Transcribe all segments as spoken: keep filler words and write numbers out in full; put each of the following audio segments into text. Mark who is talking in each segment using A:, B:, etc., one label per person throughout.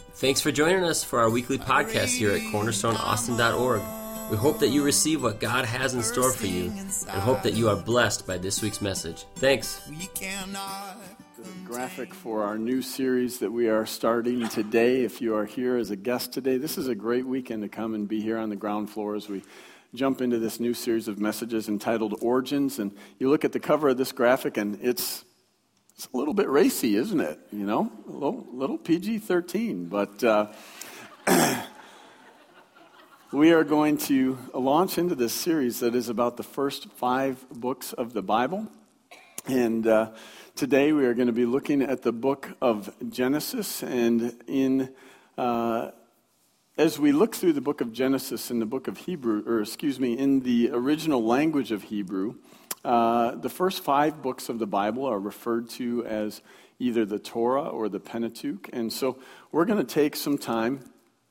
A: Thanks for joining us for our weekly podcast here at cornerstone austin dot org. We hope that you receive what God has in store for you and hope that you are blessed by this week's message. Thanks.
B: The graphic for our new series that we are starting today. If you are here as a guest today, this is a great weekend to come and be here on the ground floor as we jump into this new series of messages entitled Origins. And you look at the cover of this graphic and it's It's a little bit racy, isn't it? You know, a little, little P G thirteen. But uh, we are going to launch into this series that is about the first five books of the Bible. And uh, today we are going to be looking at the book of Genesis. And in uh, as we look through the book of Genesis in the book of Hebrew, or excuse me, in the original language of Hebrew, Uh, the first five books of the Bible are referred to as either the Torah or the Pentateuch. And so we're going to take some time,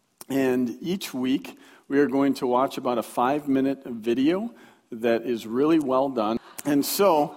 B: and each week we are going to watch about a five-minute video that is really well done. And so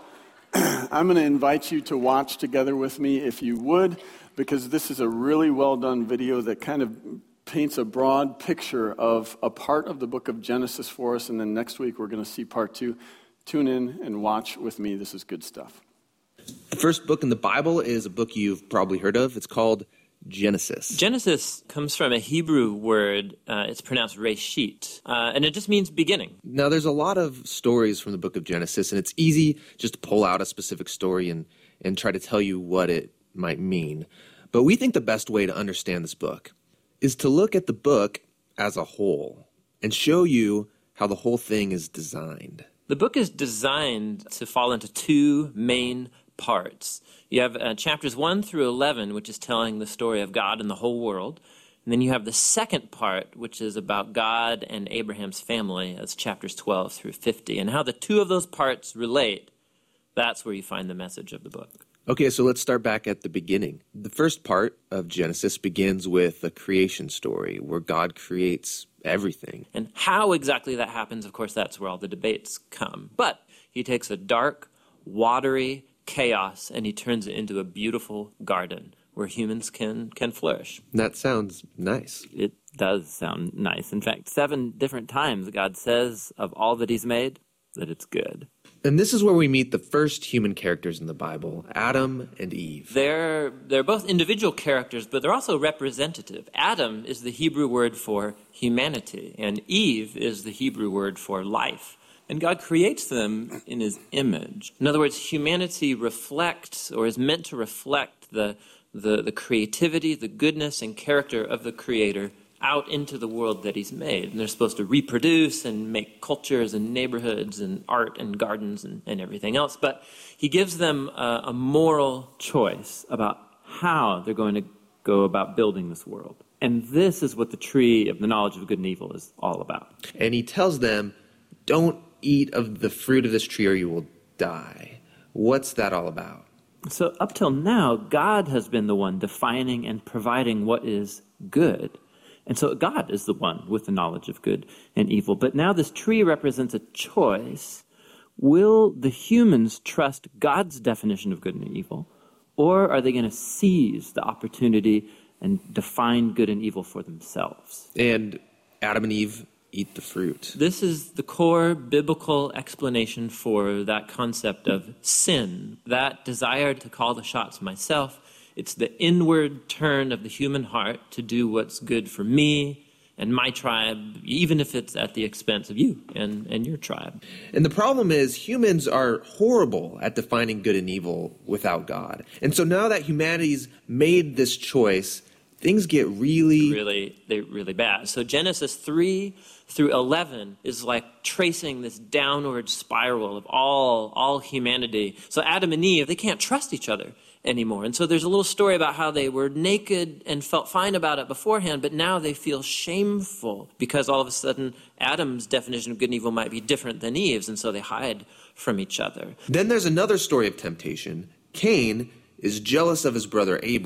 B: I'm going to invite you to watch together with me, if you would, because this is a really well-done video that kind of paints a broad picture of a part of the book of Genesis for us, and then next week we're going to see part two. Tune in and watch with me. This is good stuff.
C: The first book in the Bible is a book you've probably heard of. It's called Genesis.
D: Genesis comes from a Hebrew word. Uh, it's pronounced Reshit, uh, and it just means beginning.
C: Now, there's a lot of stories from the book of Genesis, and it's easy just to pull out a specific story and, and try to tell you what it might mean. But we think the best way to understand this book is to look at the book as a whole and show you how the whole thing is designed.
D: The book is designed to fall into two main parts. You have uh, chapters one through eleven, which is telling the story of God and the whole world. And then you have the second part, which is about God and Abraham's family. That's chapters twelve through fifty. And how the two of those parts relate, that's where you find the message of the book.
C: Okay, so let's start back at the beginning. The first part of Genesis begins with a creation story where God creates everything.
D: And how exactly that happens, of course, that's where all the debates come. But he takes a dark, watery chaos and he turns it into a beautiful garden where humans can, can flourish.
C: That sounds nice.
E: It does sound nice. In fact, seven different times God says of all that he's made that it's good.
C: And this is where we meet the first human characters in the Bible, Adam and Eve.
D: They're, they're both individual characters, but they're also representative. Adam is the Hebrew word for humanity, and Eve is the Hebrew word for life. And God creates them in his image. In other words, humanity reflects, or is meant to reflect, the, the, the creativity, the goodness, and character of the Creator out into the world that he's made. And they're supposed to reproduce and make cultures and neighborhoods and art and gardens and, and everything else. But he gives them a, a moral
E: choice about how they're going to go about building this world. And this is what the tree of the knowledge of good and evil is all about.
C: And he tells them, don't eat of the fruit of this tree or you will die. What's that all about?
E: So up till now, God has been the one defining and providing what is good. And so God is the one with the knowledge of good and evil. But now this tree represents a choice. Will the humans trust God's definition of good and evil? Or are they going to seize the opportunity and define good and evil for themselves?
C: And Adam and Eve eat the fruit.
D: This is the core biblical explanation for that concept of sin, that desire to call the shots myself. It's the inward turn of the human heart to do what's good for me and my tribe, even if it's at the expense of you and, and your tribe.
C: And the problem is humans are horrible at defining good and evil without God. And so now that humanity's made this choice, things get really...
D: Really, they're really bad. So Genesis three through eleven is like tracing this downward spiral of all, all humanity. So Adam and Eve, they can't trust each other anymore. And so there's a little story about how they were naked and felt fine about it beforehand, but now they feel shameful because all of a sudden Adam's definition of good and evil might be different than Eve's, and so they hide from each other.
C: Then there's another story of temptation. Cain is jealous of his brother Abel,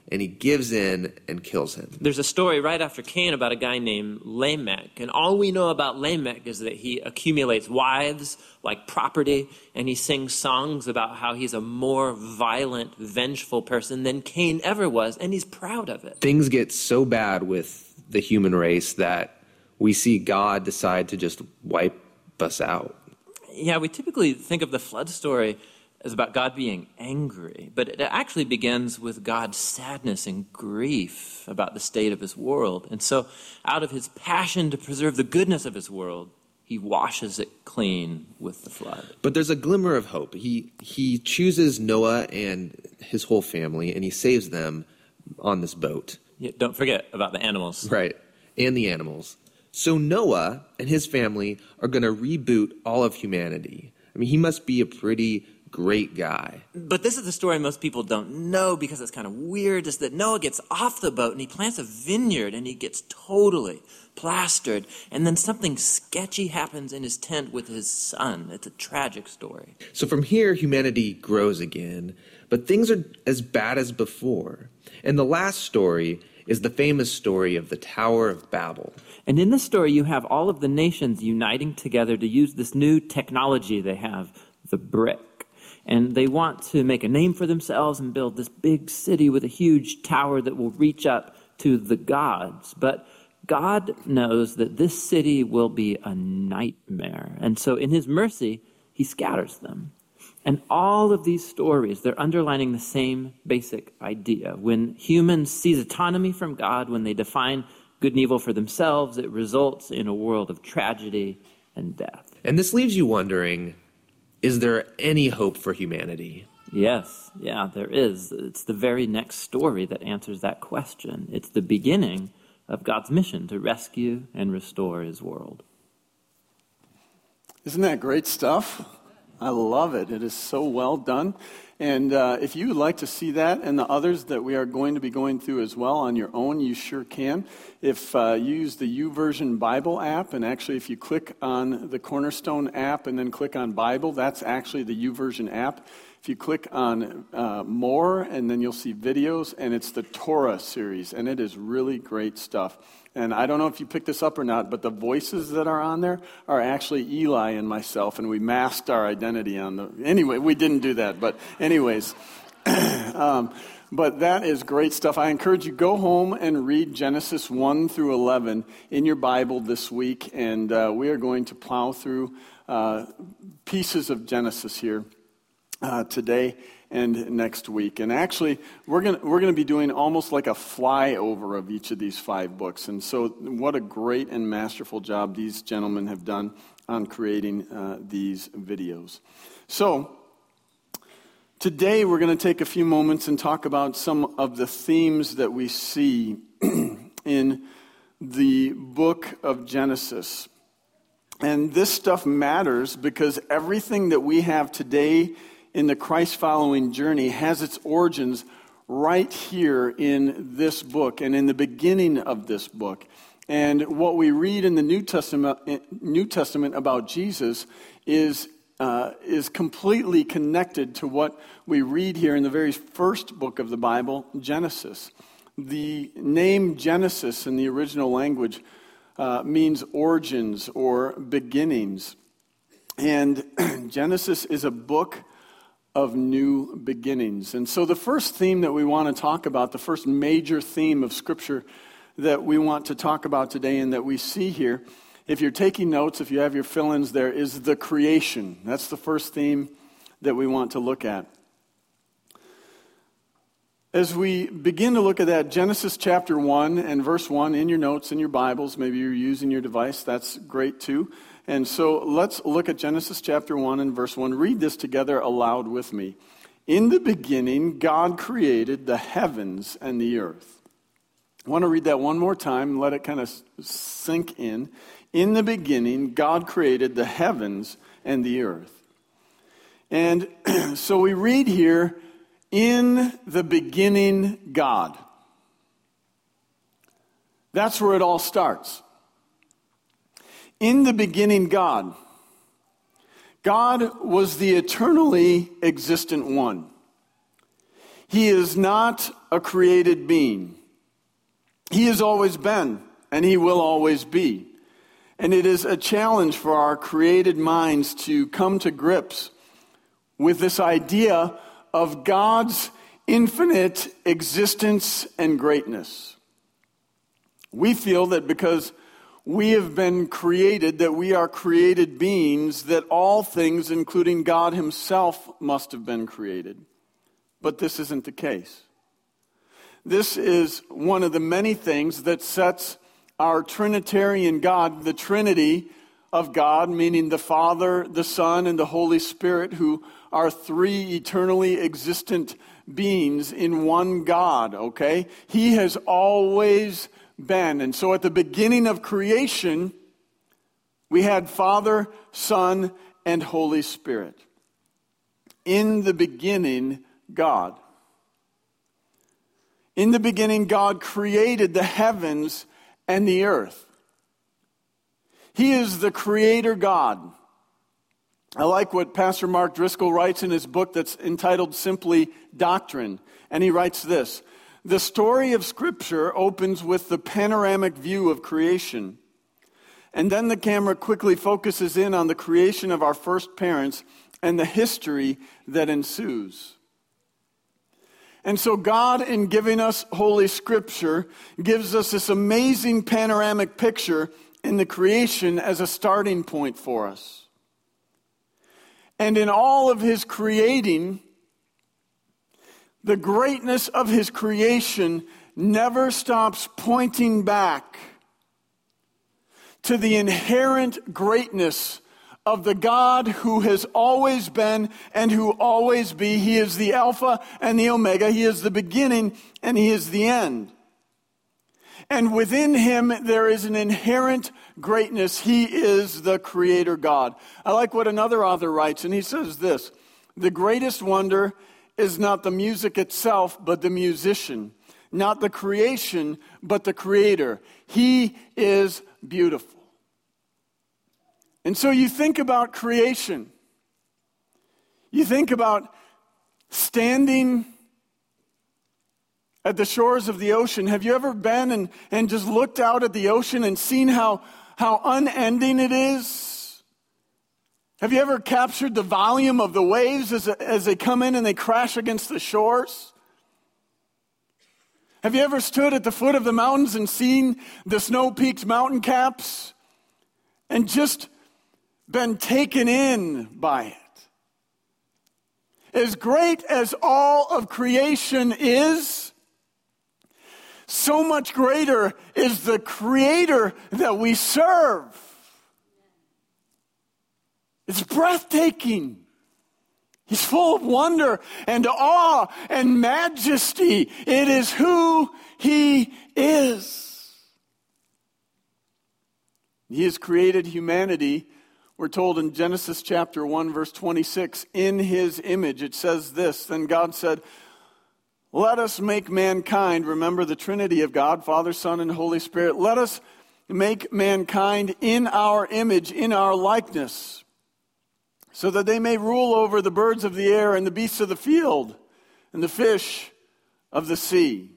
C: and he gives in and kills him.
D: There's a story right after Cain about a guy named Lamech, and all we know about Lamech is that he accumulates wives like property, and he sings songs about how he's a more violent, vengeful person than Cain ever was, and he's proud of it.
C: Things get so bad with the human race that we see God decide to just wipe us out.
D: Yeah, we typically think of the flood story as about God being angry, but it actually begins with God's sadness and grief about the state of his world. And so out of his passion to preserve the goodness of his world, he washes it clean with the flood.
C: But there's a glimmer of hope. He he chooses Noah and his whole family, and he saves them on this boat.
D: Yeah, don't forget about the animals.
C: Right, and the animals. So Noah and his family are going to reboot all of humanity. I mean, he must be a pretty great guy.
D: But this is the story most people don't know because it's kind of weird, is that Noah gets off the boat and he plants a vineyard and he gets totally plastered. And then something sketchy happens in his tent with his son. It's a tragic story.
C: So from here, humanity grows again, but things are as bad as before. And the last story is the famous story of the Tower of Babel.
E: And in this story, you have all of the nations uniting together to use this new technology they have, the brick. And they want to make a name for themselves and build this big city with a huge tower that will reach up to the gods. But God knows that this city will be a nightmare. And so in his mercy, he scatters them. And all of these stories, they're underlining the same basic idea. When humans seize autonomy from God, when they define good and evil for themselves, it results in a world of tragedy and death.
C: And this leaves you wondering, is there any hope for humanity?
E: Yes, yeah, there is. It's the very next story that answers that question. It's the beginning of God's mission to rescue and restore his world.
B: Isn't that great stuff? I love it. It is so well done. And uh, if you would like to see that and the others that we are going to be going through as well on your own, you sure can. If uh, you use the YouVersion Bible app, and actually if you click on the Cornerstone app and then click on Bible, that's actually the YouVersion app. If you click on uh, More, and then you'll see videos, and it's the Torah series, and it is really great stuff. And I don't know if you picked this up or not, but the voices that are on there are actually Eli and myself, and we masked our identity on the... Anyway, we didn't do that, but anyways. um, but that is great stuff. I encourage you, go home and read Genesis one through eleven in your Bible this week, and uh, we are going to plow through uh, pieces of Genesis here uh, today and next week. And actually, we're going we're going to be doing almost like a flyover of each of these five books. And so what a great and masterful job these gentlemen have done on creating uh, these videos. So today we're going to take a few moments and talk about some of the themes that we see in the book of Genesis. And this stuff matters because everything that we have today in the Christ-following journey has its origins right here in this book and in the beginning of this book. And what we read in the New Testament, New Testament about Jesus is uh, is completely connected to what we read here in the very first book of the Bible, Genesis. The name Genesis in the original language uh, means origins or beginnings. And Genesis is a book of new beginnings. And so the first theme that we want to talk about, the first major theme of Scripture that we want to talk about today and that we see here, if you're taking notes, if you have your fill-ins there, is the creation. That's the first theme that we want to look at. As we begin to look at that, Genesis chapter one and verse one in your notes, in your Bibles, maybe you're using your device, that's great too. And so let's look at Genesis chapter one and verse one. Read this together aloud with me. In the beginning, God created the heavens and the earth. I want to read that one more time and let it kind of sink in. In the beginning, God created the heavens and the earth. And so we read here, in the beginning, God. That's where it all starts. In the beginning, God. God was the eternally existent one. He is not a created being. He has always been, and he will always be. And it is a challenge for our created minds to come to grips with this idea of God's infinite existence and greatness. We feel that because we have been created, that we are created beings, that all things, including God himself, must have been created. But this isn't the case. This is one of the many things that sets our Trinitarian God, the Trinity of God, meaning the Father, the Son, and the Holy Spirit, who are three eternally existent beings in one God, okay? He has always been. And so at the beginning of creation, we had Father, Son, and Holy Spirit. In the beginning, God. In the beginning, God created the heavens and the earth. He is the creator God. I like what Pastor Mark Driscoll writes in his book that's entitled simply Doctrine. And he writes this: the story of Scripture opens with the panoramic view of creation. And then the camera quickly focuses in on the creation of our first parents and the history that ensues. And so God, in giving us Holy Scripture, gives us this amazing panoramic picture in the creation as a starting point for us. And in all of his creating, the greatness of his creation never stops pointing back to the inherent greatness of the God who has always been and who always be. He is the Alpha and the Omega. He is the beginning and he is the end. And within him there is an inherent greatness. He is the Creator God. I like what another author writes, and he says this: the greatest wonder is not the music itself, but the musician. Not the creation, but the Creator. He is beautiful. And so you think about creation. You think about standing at the shores of the ocean. Have you ever been and, and just looked out at the ocean and seen how, how unending it is? Have you ever captured the volume of the waves as, as they come in and they crash against the shores? Have you ever stood at the foot of the mountains and seen the snow-peaked mountain caps and just been taken in by it? As great as all of creation is, so much greater is the Creator that we serve. It's breathtaking. He's full of wonder and awe and majesty. It is who He is. He has created humanity. We're told in Genesis chapter one, verse twenty-six, in His image. It says this: then God said, let us make mankind, remember the Trinity of God, Father, Son, and Holy Spirit. Let us make mankind in our image, in our likeness, so that they may rule over the birds of the air and the beasts of the field and the fish of the sea.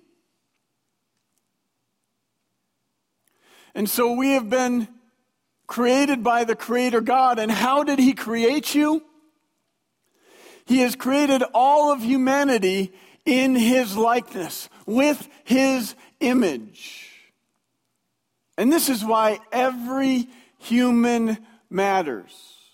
B: And so we have been created by the Creator God. And how did He create you? He has created all of humanity in His likeness, with His image. And this is why every human matters.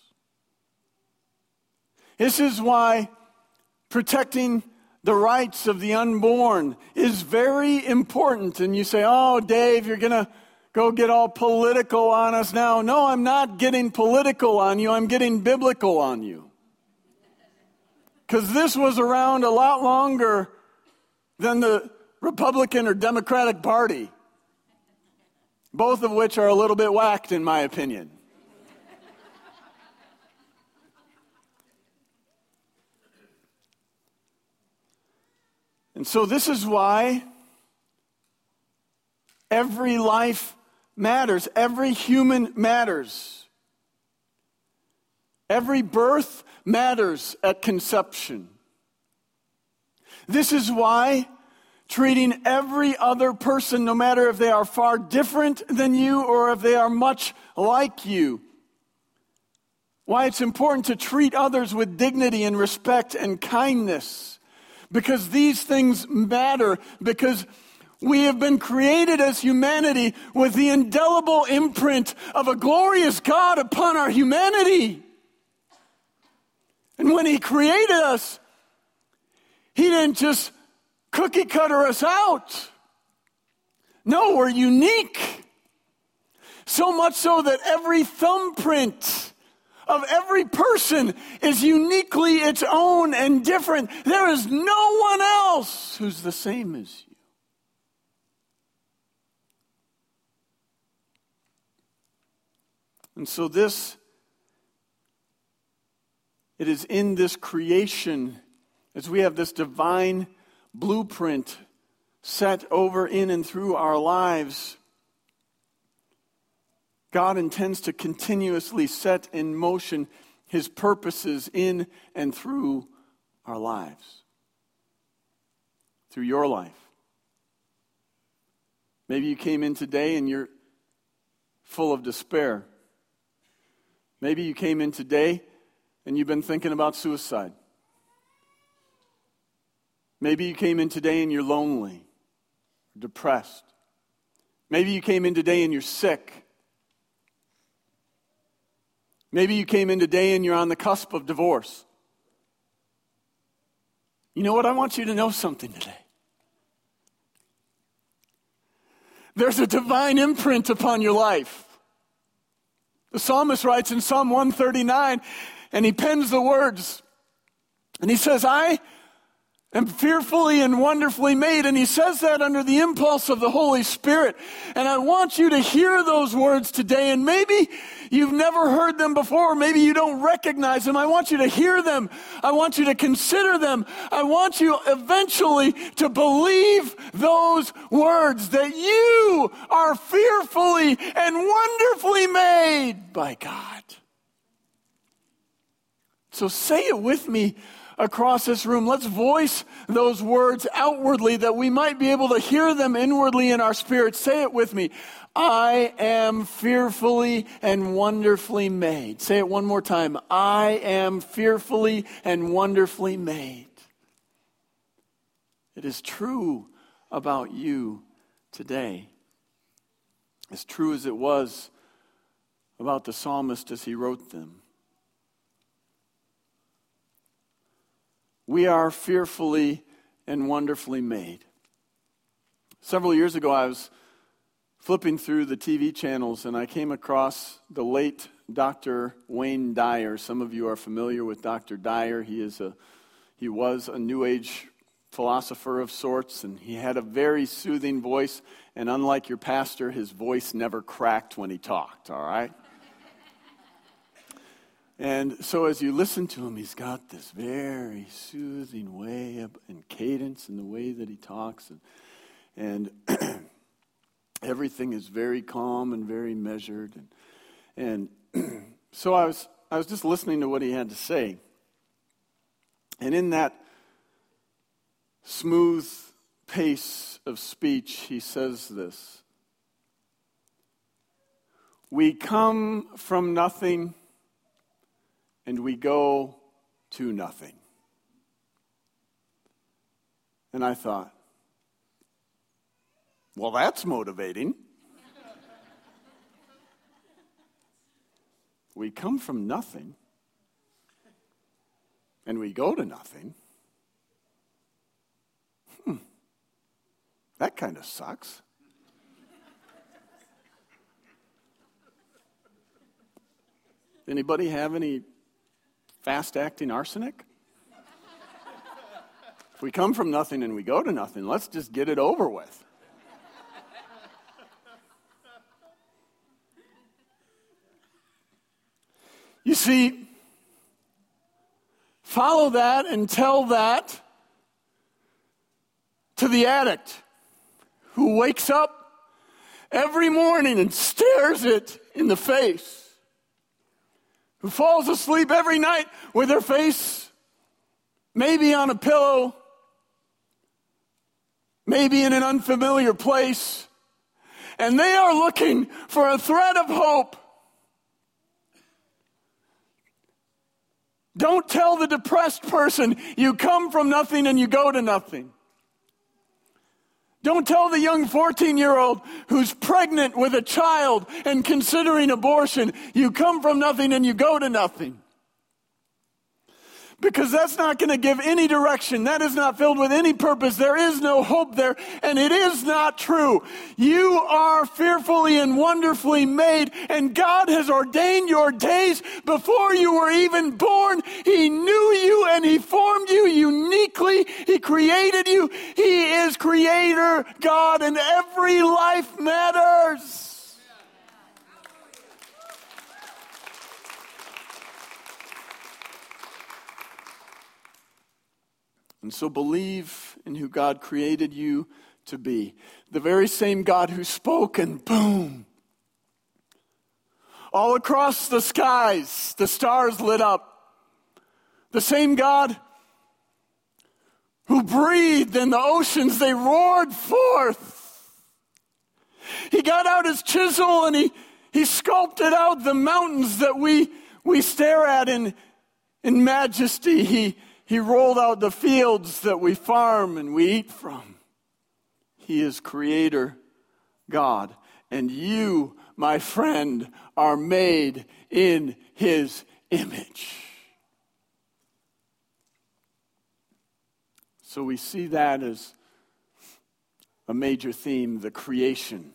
B: This is why protecting the rights of the unborn is very important. And you say, oh, Dave, you're going to go get all political on us now. No, I'm not getting political on you. I'm getting biblical on you. Because this was around a lot longer than the Republican or Democratic Party, both of which are a little bit whacked, in my opinion. And so this is why every life matters. Every human matters. Every birth matters at conception. This is why treating every other person, no matter if they are far different than you or if they are much like you, why it's important to treat others with dignity and respect and kindness. Because these things matter, because we have been created as humanity with the indelible imprint of a glorious God upon our humanity. And when He created us, He didn't just cookie cutter us out. No, we're unique. So much so that every thumbprint of every person is uniquely its own and different. There is no one else who's the same as you. And so this, it is in this creation, as we have this divine blueprint set over in and through our lives, God intends to continuously set in motion His purposes in and through our lives. Through your life. Maybe you came in today and you're full of despair. Maybe you came in today and you've been thinking about suicide. Maybe you came in today and you're lonely, depressed. Maybe you came in today and you're sick. Maybe you came in today and you're on the cusp of divorce. You know what? I want you to know something today. There's a divine imprint upon your life. The psalmist writes in Psalm one thirty-nine, and he pens the words, and he says, I am fearfully and wonderfully made. And he says that under the impulse of the Holy Spirit. And I want you to hear those words today. And maybe you've never heard them before. Maybe you don't recognize them. I want you to hear them. I want you to consider them. I want you eventually to believe those words, that you are fearfully and wonderfully made by God. So say it with me across this room. Let's voice those words outwardly that we might be able to hear them inwardly in our spirit. Say it with me. I am fearfully and wonderfully made. Say it one more time. I am fearfully and wonderfully made. It is true about you today. As true as it was about the psalmist as he wrote them. We are fearfully and wonderfully made. Several years ago, I was flipping through the T V channels, and I came across the late Doctor Wayne Dyer. Some of you are familiar with Doctor Dyer. He is a he was a New Age philosopher of sorts, and he had a very soothing voice. And unlike your pastor, his voice never cracked when he talked. All right. And so as you listen to him, he's got this very soothing way of, and cadence in the way that he talks. And, and everything is very calm and very measured. And, and so I was I was just listening to what he had to say. And in that smooth pace of speech, he says this. We come from nothing, and we go to nothing. And I thought, well, that's motivating. We come from nothing, and we go to nothing. Hmm. That kind of sucks. Anybody have any fast-acting arsenic? If we come from nothing and we go to nothing, let's just get it over with. You see, follow that and tell that to the addict who wakes up every morning and stares it in the face. Who falls asleep every night with her face maybe on a pillow, maybe in an unfamiliar place, and they are looking for a thread of hope. Don't tell the depressed person you come from nothing and you go to nothing. Don't tell the young fourteen-year-old who's pregnant with a child and considering abortion, you come from nothing and you go to nothing. Because that's not going to give any direction. That is not filled with any purpose. There is no hope there, and it is not true. You are fearfully and wonderfully made, and God has ordained your days before you were even born. He knew you, and He formed you uniquely. He created you. He is Creator God, and every life matters. And so believe in who God created you to be. The very same God who spoke and boom. All across the skies, the stars lit up. The same God who breathed and the oceans, they roared forth. He got out his chisel and he, he sculpted out the mountains that we, we stare at in, in majesty. He He rolled out the fields that we farm and we eat from. He is Creator God. And you, my friend, are made in His image. So we see that as a major theme, the creation.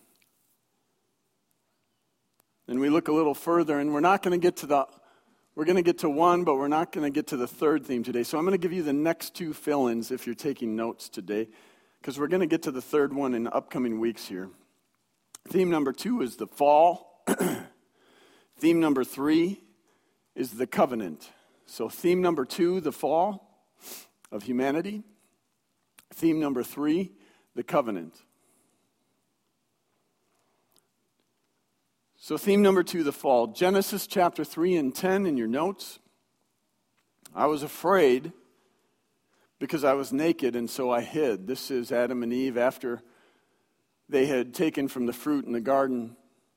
B: And we look a little further, and we're not going to get to the We're going to get to one, but we're not going to get to the third theme today. So I'm going to give you the next two fill-ins if you're taking notes today, because we're going to get to the third one in upcoming weeks here. Theme number two is the fall. Theme number three is the covenant. So theme number two, the fall of humanity. Theme number three, the covenant. So theme number two, the fall. Genesis chapter three and ten in your notes. I was afraid because I was naked and so I hid. This is Adam and Eve after they had taken from the fruit in the garden.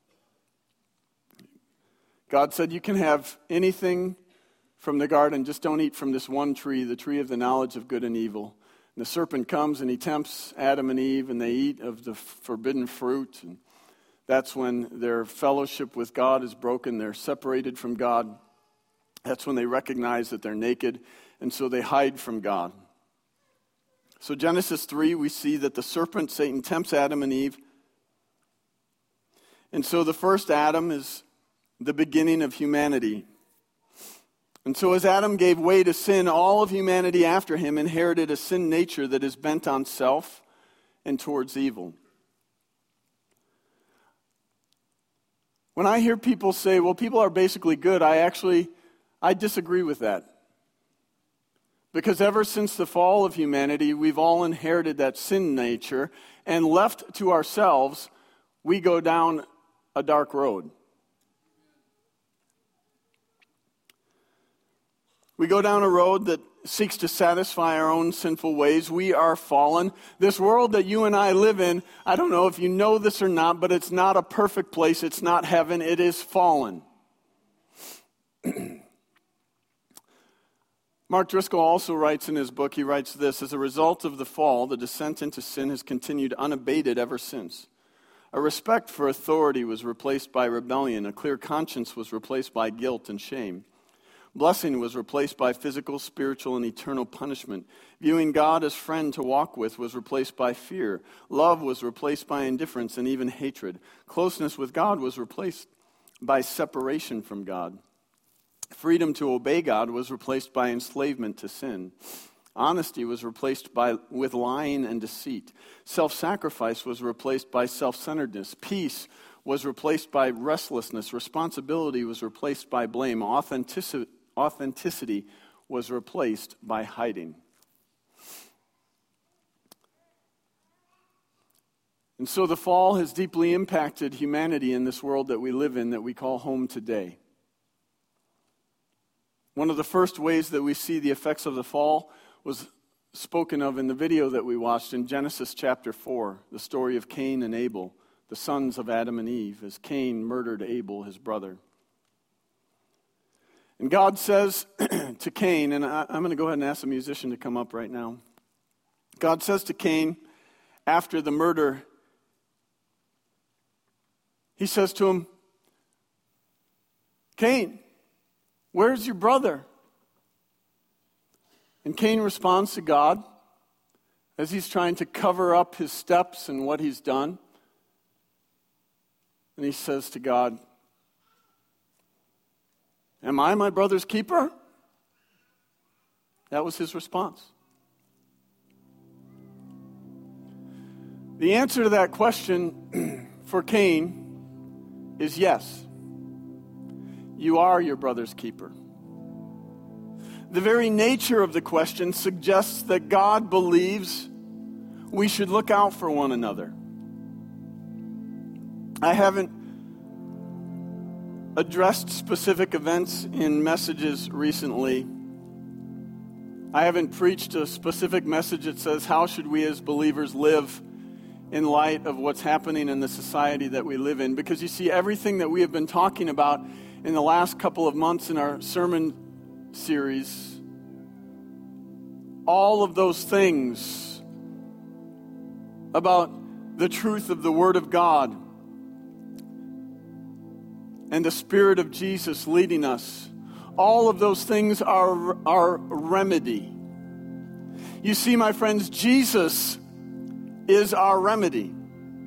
B: God said, you can have anything from the garden, just don't eat from this one tree, the tree of the knowledge of good and evil. And the serpent comes and he tempts Adam and Eve and they eat of the forbidden fruit. And that's when their fellowship with God is broken. They're separated from God. That's when they recognize that they're naked, and so they hide from God. So Genesis three, we see that the serpent, Satan, tempts Adam and Eve. And so the first Adam is the beginning of humanity. And so as Adam gave way to sin, all of humanity after him inherited a sin nature that is bent on self and towards evil. When I hear people say, well, people are basically good, I actually, I disagree with that. Because ever since the fall of humanity, we've all inherited that sin nature, and left to ourselves, we go down a dark road. We go down a road that seeks to satisfy our own sinful ways. We are fallen. This world that you and I live in, I don't know if you know this or not, but it's not a perfect place. It's not heaven. It is fallen. Mark Driscoll also writes in his book, he writes this, as a result of the fall, the descent into sin has continued unabated ever since. A respect for authority was replaced by rebellion. A clear conscience was replaced by guilt and shame. Blessing was replaced by physical, spiritual, and eternal punishment. Viewing God as friend to walk with was replaced by fear. Love was replaced by indifference and even hatred. Closeness with God was replaced by separation from God. Freedom to obey God was replaced by enslavement to sin. Honesty was replaced by with lying and deceit. Self-sacrifice was replaced by self-centeredness. Peace was replaced by restlessness. Responsibility was replaced by blame. Authenticity Authenticity was replaced by hiding. And so the fall has deeply impacted humanity in this world that we live in, that we call home today. One of the first ways that we see the effects of the fall was spoken of in the video that we watched in Genesis chapter four, the story of Cain and Abel, the sons of Adam and Eve, as Cain murdered Abel, his brother. And God says to Cain, and I, I'm going to go ahead and ask the musician to come up right now. God says to Cain, after the murder, he says to him, Cain, where's your brother? And Cain responds to God as he's trying to cover up his steps and what he's done. And he says to God, am I my brother's keeper? That was his response. The answer to that question for Cain is yes. You are your brother's keeper. The very nature of the question suggests that God believes we should look out for one another. I haven't addressed specific events in messages recently. I haven't preached a specific message that says, how should we as believers live in light of what's happening in the society that we live in? Because you see, everything that we have been talking about in the last couple of months in our sermon series, all of those things about the truth of the Word of God and the Spirit of Jesus leading us, all of those things are our remedy. You see, my friends, Jesus is our remedy.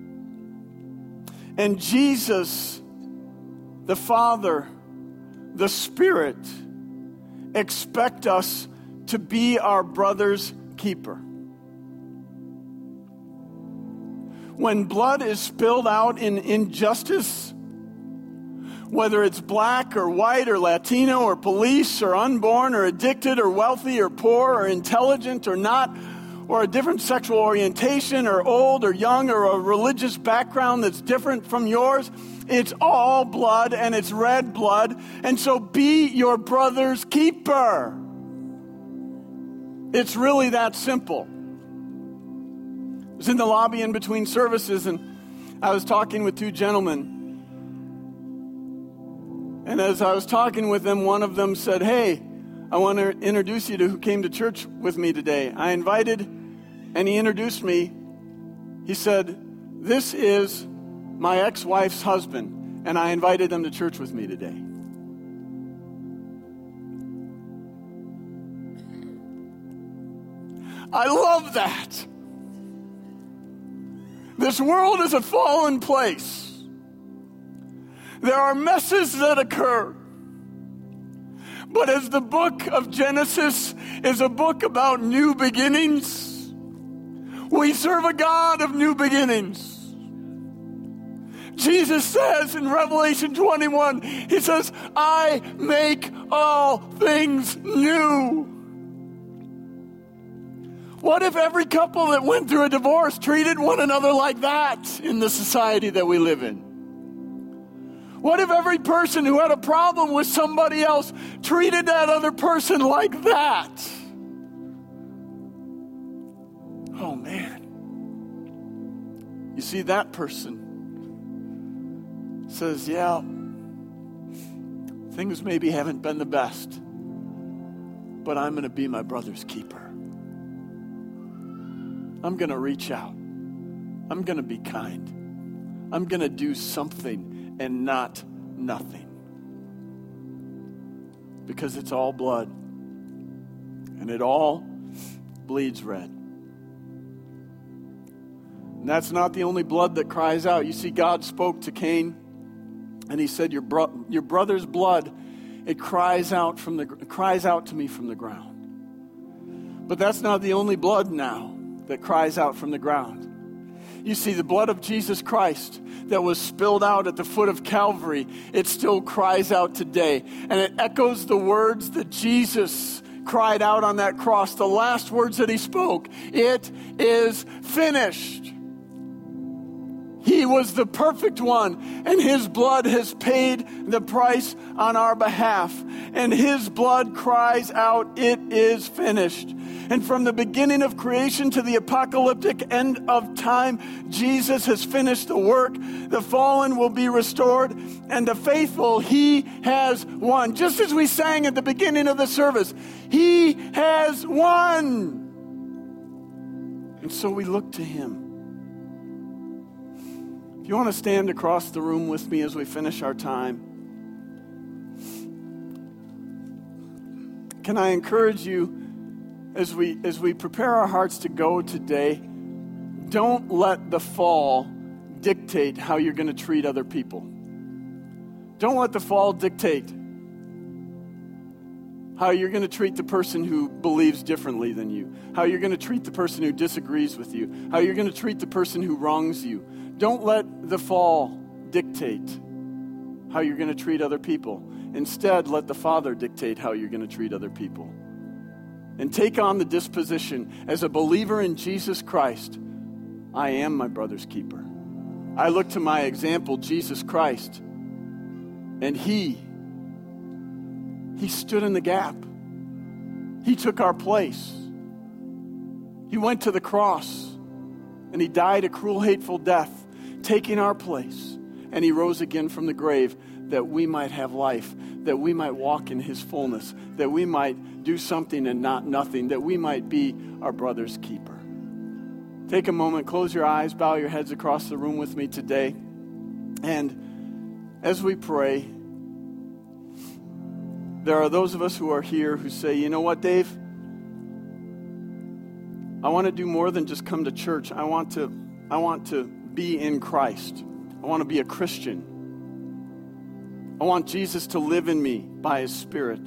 B: And Jesus, the Father, the Spirit, expect us to be our brother's keeper. When blood is spilled out in injustice, whether it's black or white or Latino or police or unborn or addicted or wealthy or poor or intelligent or not, or a different sexual orientation or old or young or a religious background that's different from yours, it's all blood and it's red blood. And so be your brother's keeper. It's really that simple. I was in the lobby in between services and I was talking with two gentlemen. And as I was talking with them, one of them said, hey, I want to introduce you to who came to church with me today. I invited, and he introduced me. He said, this is my ex-wife's husband, and I invited them to church with me today. I love that. This world is a fallen place. There are messes that occur. But as the book of Genesis is a book about new beginnings, we serve a God of new beginnings. Jesus says in Revelation twenty-one, he says, I make all things new. What if every couple that went through a divorce treated one another like that in the society that we live in? What if every person who had a problem with somebody else treated that other person like that? Oh, man. You see, that person says, yeah, things maybe haven't been the best, but I'm going to be my brother's keeper. I'm going to reach out. I'm going to be kind. I'm going to do something and not nothing. Because it's all blood. And it all bleeds red. And that's not the only blood that cries out. You see, God spoke to Cain and he said, your, bro- your brother's blood, it cries out from the cries out to me from the ground. But that's not the only blood now that cries out from the ground. You see, the blood of Jesus Christ that was spilled out at the foot of Calvary, it still cries out today. And it echoes the words that Jesus cried out on that cross, the last words that he spoke. It is finished. He was the perfect one, and his blood has paid the price on our behalf. And his blood cries out, it is finished. And from the beginning of creation to the apocalyptic end of time, Jesus has finished the work. The fallen will be restored, and the faithful he has won. Just as we sang at the beginning of the service, he has won. And so we look to him. If you want to stand across the room with me as we finish our time, can I encourage you as we as we prepare our hearts to go today, don't let the fall dictate how you're going to treat other people. Don't let the fall dictate how you're going to treat the person who believes differently than you, how you're going to treat the person who disagrees with you, how you're going to treat the person who wrongs you. Don't let the fall dictate how you're going to treat other people. Instead, let the Father dictate how you're going to treat other people. And take on the disposition as a believer in Jesus Christ. I am my brother's keeper. I look to my example, Jesus Christ, and he He stood in the gap. He took our place. He went to the cross, and he died a cruel, hateful death, taking our place. And he rose again from the grave that we might have life, that we might walk in his fullness, that we might do something and not nothing, that we might be our brother's keeper. Take a moment, close your eyes, bow your heads across the room with me today. And as we pray, there are those of us who are here who say, you know what, Dave? I want to do more than just come to church. I want to, I want to be in Christ. I want to be a Christian. I want Jesus to live in me by his Spirit.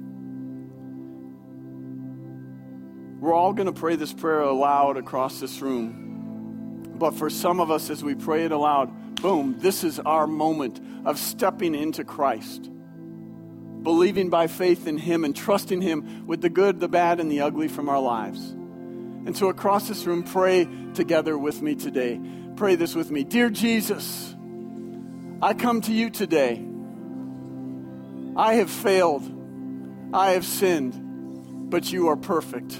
B: We're all going to pray this prayer aloud across this room. But for some of us, as we pray it aloud, boom, this is our moment of stepping into Christ. Believing by faith in him and trusting him with the good, the bad, and the ugly from our lives. And so across this room, pray together with me today. Pray this with me. Dear Jesus, I come to you today. I have failed. I have sinned, but you are perfect.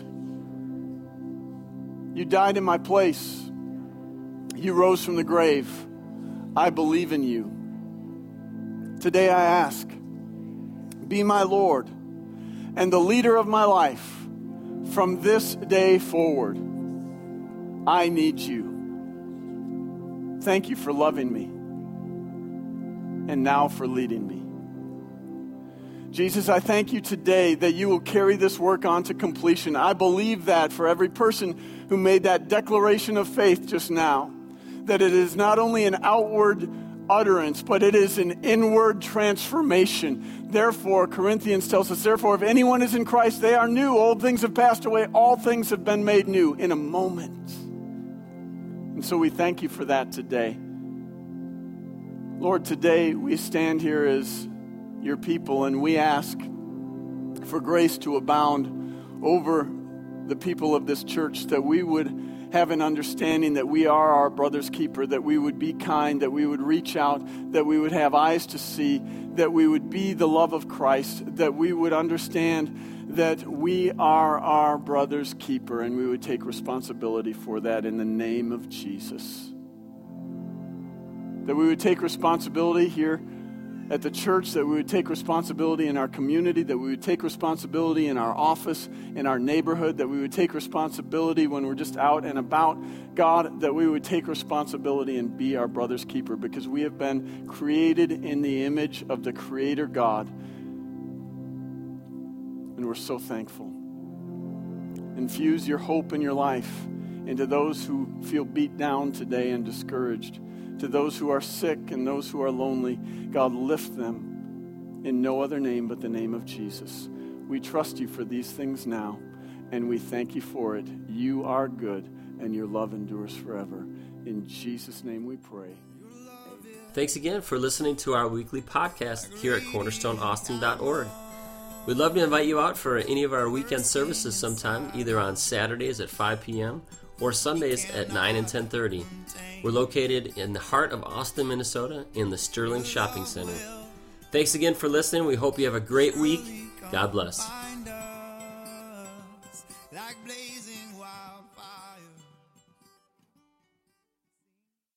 B: You died in my place. You rose from the grave. I believe in you. Today I ask, be my Lord and the leader of my life from this day forward. I need you. Thank you for loving me and now for leading me. Jesus, I thank you today that you will carry this work on to completion. I believe that for every person who made that declaration of faith just now, that it is not only an outward utterance, but it is an inward transformation. Therefore, Corinthians tells us, therefore, if anyone is in Christ, they are new. Old things have passed away. All things have been made new in a moment. And so we thank you for that today. Lord, today we stand here as your people and we ask for grace to abound over the people of this church, that we would have an understanding that we are our brother's keeper, that we would be kind, that we would reach out, that we would have eyes to see, that we would be the love of Christ, that we would understand that we are our brother's keeper, and we would take responsibility for that in the name of Jesus. That we would take responsibility here at the church, that we would take responsibility in our community, that we would take responsibility in our office, in our neighborhood, that we would take responsibility when we're just out and about. God, that we would take responsibility and be our brother's keeper, because we have been created in the image of the Creator God. And we're so thankful. Infuse your hope in your life into those who feel beat down today and discouraged. To those who are sick and those who are lonely, God, lift them in no other name but the name of Jesus. We trust you for these things now, and we thank you for it. You are good, and your love endures forever. In Jesus' name we pray.
A: Thanks again for listening to our weekly podcast here at cornerstone austin dot org. We'd love to invite you out for any of our weekend services sometime, either on Saturdays at five p.m. or Sundays at nine and ten thirty. We're located in the heart of Austin, Minnesota, in the Sterling Shopping Center. Thanks again for listening. We hope you have a great week. God bless.